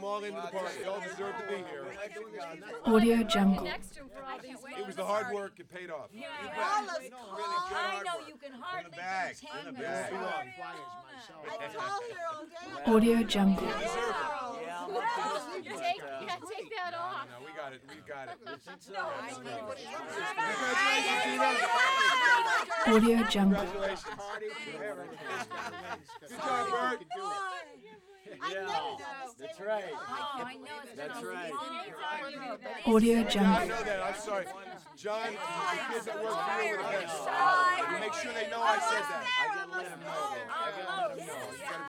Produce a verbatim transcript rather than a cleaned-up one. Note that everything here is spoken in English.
all into the party. They all deserve to be here. Audio Jungle. It was the hard work. It paid off. I know you can hardly bag, contain in the yourself. bag. I'm tall here all day. Audio Jungle. Take, yeah, take that off. No, we got it. We got it. Audio Jungle. Congratulations. Good job, Bert. That's right. Oh, I know it's been That's a right. long time. Audio Yeah, I Jungle. know that. I'm sorry. John, the kids that work for you were the best. You make sure they know I said that. I gotta let him know. I gotta let him know.